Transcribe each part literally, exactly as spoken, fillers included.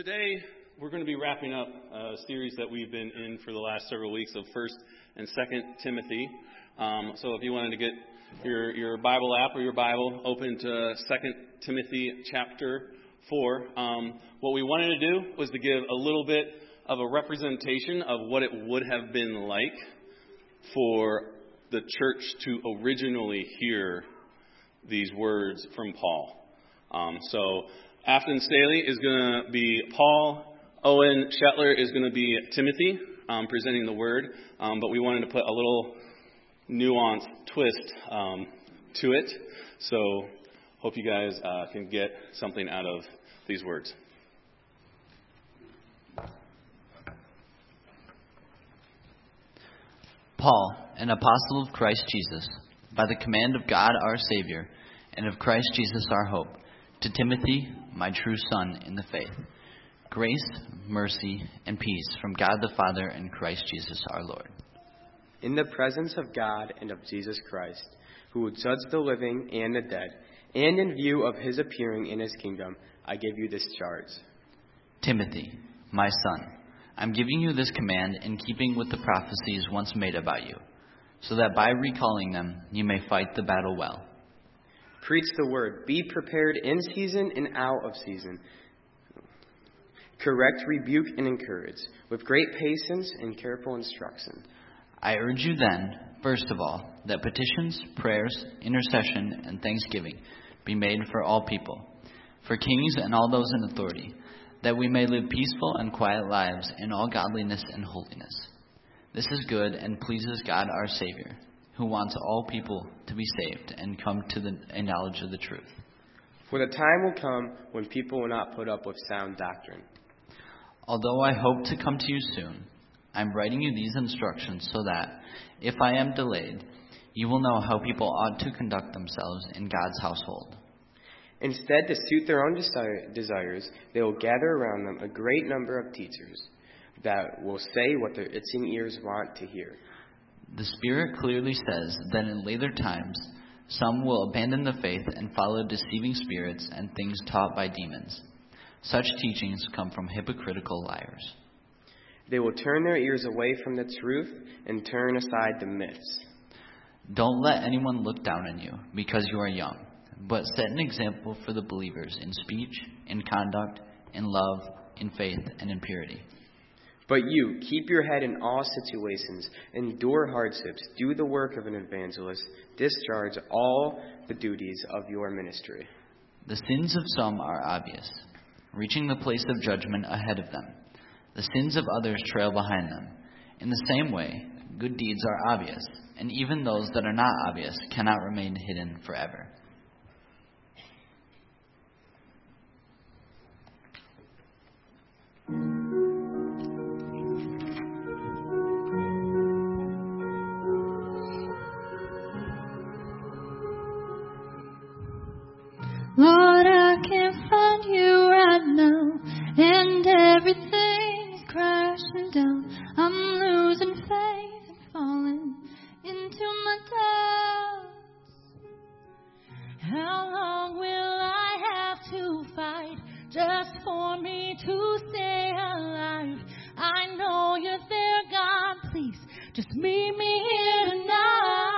Today, we're going to be wrapping up a series that we've been in for the last several weeks of First and Second Timothy. Um, so if you wanted to get your, your Bible app or your Bible open to Second Timothy chapter four, um, what we wanted to do was to give a little bit of a representation of what it would have been like for the church to originally hear these words from Paul. Um, so Afton Staley is going to be Paul. Owen Shetler is going to be Timothy, um, presenting the word. Um, but we wanted to put a little nuanced twist um, to it. So hope you guys uh, can get something out of these words. Paul, an apostle of Christ Jesus, by the command of God our Savior, and of Christ Jesus our hope, to Timothy, my true son in the faith. Grace, mercy, and peace from God the Father and Christ Jesus our Lord. In the presence of God and of Jesus Christ, who will judge the living and the dead, and in view of his appearing in his kingdom, I give you this charge. Timothy, my son, I'm giving you this command in keeping with the prophecies once made about you, so that by recalling them you may fight the battle well. Preach the word. Be prepared in season and out of season. Correct, rebuke, and encourage, with great patience and careful instruction. I urge you then, first of all, that petitions, prayers, intercession, and thanksgiving be made for all people, for kings and all those in authority, that we may live peaceful and quiet lives in all godliness and holiness. This is good and pleases God our Savior, who wants all people to be saved and come to the a knowledge of the truth. For the time will come when people will not put up with sound doctrine. Although I hope to come to you soon, I'm writing you these instructions so that, if I am delayed, you will know how people ought to conduct themselves in God's household. Instead, to suit their own desires, they will gather around them a great number of teachers that will say what their itching ears want to hear. The Spirit clearly says that in later times, some will abandon the faith and follow deceiving spirits and things taught by demons. Such teachings come from hypocritical liars. They will turn their ears away from the truth and turn aside the myths. Don't let anyone look down on you because you are young, but set an example for the believers in speech, in conduct, in love, in faith, and in purity. But you, keep your head in all situations, endure hardships, do the work of an evangelist, discharge all the duties of your ministry. The sins of some are obvious, reaching the place of judgment ahead of them. The sins of others trail behind them. In the same way, good deeds are obvious, and even those that are not obvious cannot remain hidden forever. Lord, I can't find you right now, and everything's crashing down. I'm losing faith and falling into my doubts. How long will I have to fight just for me to stay alive? I know you're there, God, please just meet me here tonight.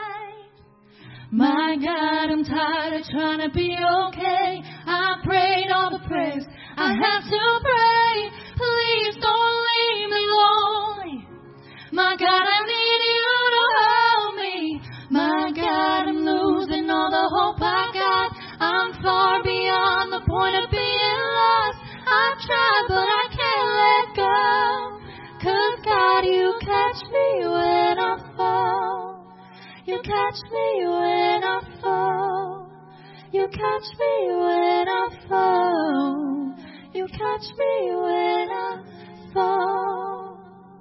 My God, I'm tired of trying to be okay. I prayed all the prayers I have to pray. Please don't leave me lonely. My God, I need you to hold me. My God, I'm losing all the hope I got. I'm far beyond the point of being lost. I've tried, but I can't let go. 'Cause God, you catch me when I fall. You catch me when I fall. You catch me when I fall. You catch me when I fall.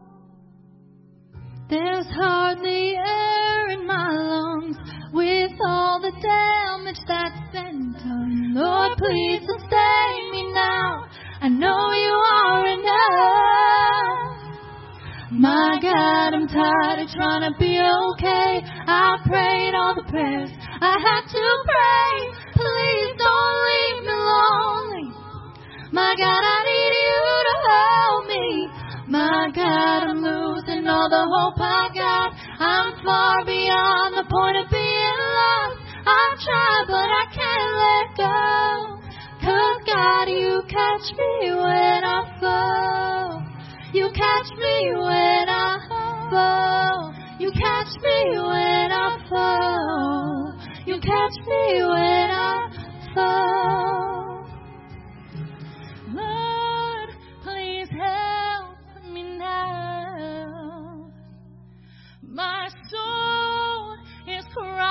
There's hardly air in my lungs with all the damage that's been done. Lord, please sustain me now. I know you are enough. My God, I'm tired of trying to be okay. I prayed all the prayers I had to pray. Please don't leave me lonely. My God, I need you. the hope I got. I'm far beyond the point of being lost. I've tried, but I can't let go. 'Cause God, you catch me when I fall. You catch me when I fall. You catch me when I fall. You catch me when I fall. Lord, please help me now. My soul is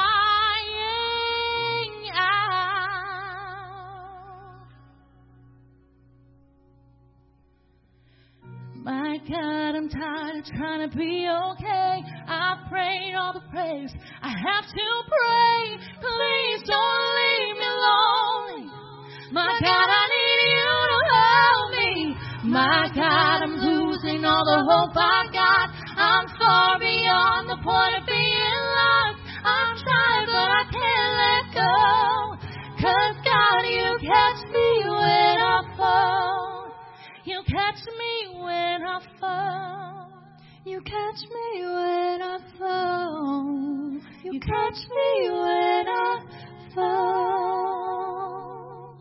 crying out. My God, I'm tired of trying to be okay. I've prayed all the prayers I have to pray. Please don't leave me lonely. My God, I need you to hold me. My God, I'm losing all the hope I got. I'm far beyond the point of being lost. I've tried, but I can't let go. 'Cause God, you catch me when I fall. You catch me when I fall. You catch me when I fall. You catch me when I fall.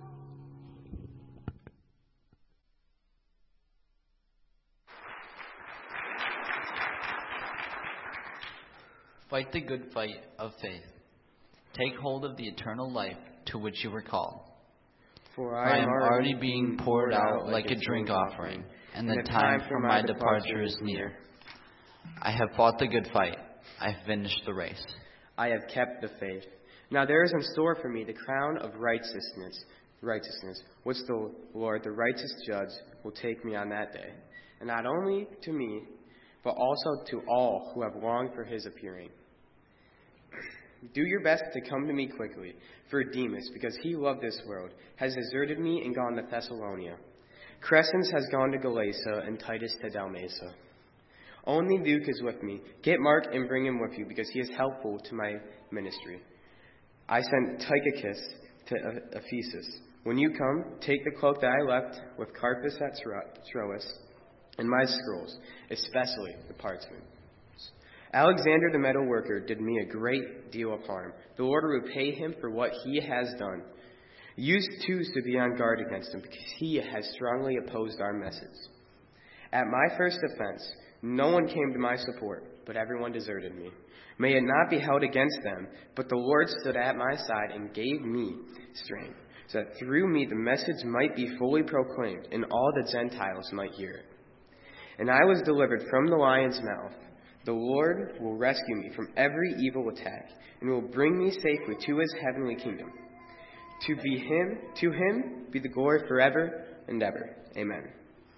Fight the good fight of faith. Take hold of the eternal life to which you were called. For I am already being poured out like a drink offering, and the time for my departure is near. I have fought the good fight. I have finished the race. I have kept the faith. Now there is in store for me the crown of righteousness, righteousness, which the Lord, the righteous judge, will take me on that day. And not only to me, but also to all who have longed for his appearing. Do your best to come to me quickly, for Demas, because he loved this world, has deserted me and gone to Thessalonica. Crescens has gone to Galatia, and Titus to Dalmatia. Only Luke is with me. Get Mark and bring him with you, because he is helpful to my ministry. I sent Tychicus to Ephesus. When you come, take the cloak that I left with Carpus at Troas, and my scrolls, especially the parchment. Alexander the metal worker did me a great deal of harm. The Lord will repay him for what he has done. You too should be on guard against him, because he has strongly opposed our message. At my first offense, no one came to my support, but everyone deserted me. May it not be held against them, but the Lord stood at my side and gave me strength, so that through me the message might be fully proclaimed, and all the Gentiles might hear it. And I was delivered from the lion's mouth. The Lord will rescue me from every evil attack, and will bring me safely to his heavenly kingdom. To be him, to him be the glory forever and ever. Amen.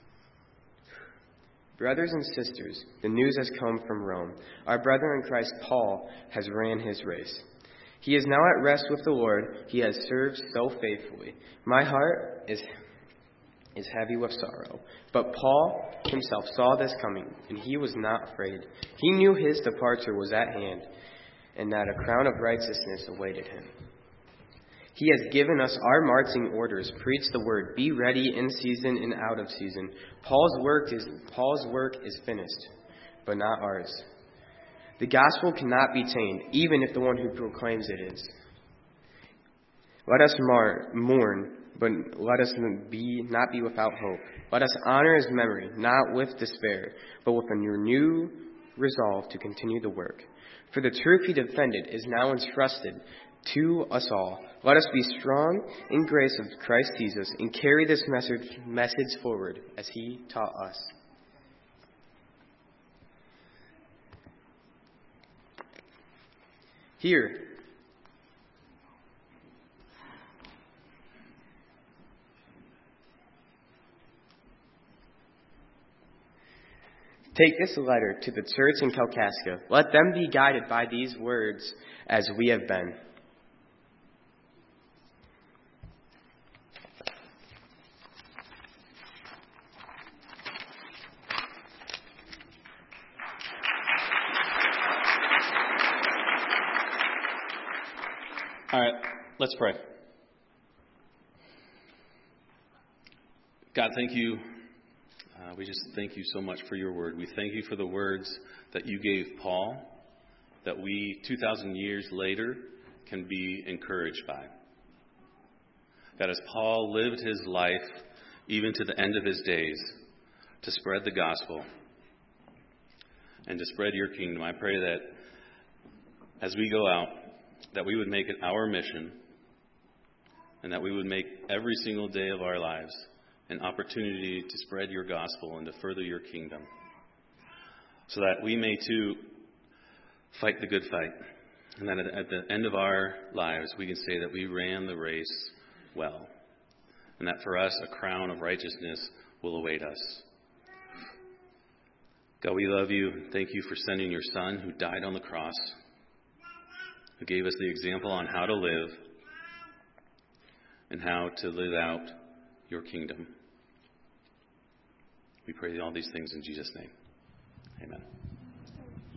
Brothers and sisters, the news has come from Rome. Our brother in Christ, Paul, has ran his race. He is now at rest with the Lord. He has served so faithfully. My heart is is heavy with sorrow. But Paul himself saw this coming, and he was not afraid. He knew his departure was at hand, and that a crown of righteousness awaited him. He has given us our marching orders. Preach the word. Be ready in season and out of season. Paul's work is Paul's work is finished, but not ours. The gospel cannot be tamed, even if the one who proclaims it is. Let us mar- mourn, but let us be not be without hope. Let us honor his memory, not with despair, but with a renewed resolve to continue the work. For the truth he defended is now entrusted to us all. Let us be strong in grace of Christ Jesus and carry this message message forward as he taught us. Here, take this letter to the church in Kalkaska. Let them be guided by these words as we have been. All right, let's pray. God, thank you Uh, we just thank you so much for your word. We thank you for the words that you gave Paul, that we, two thousand years later, can be encouraged by. God, as Paul lived his life, even to the end of his days, to spread the gospel and to spread your kingdom, I pray that as we go out, that we would make it our mission, and that we would make every single day of our lives an opportunity to spread your gospel and to further your kingdom, so that we may too fight the good fight, and that at the end of our lives we can say that we ran the race well, and that for us a crown of righteousness will await us. God, we love you. Thank you for sending your Son who died on the cross, who gave us the example on how to live and how to live out your kingdom. We pray all these things in Jesus' name. Amen.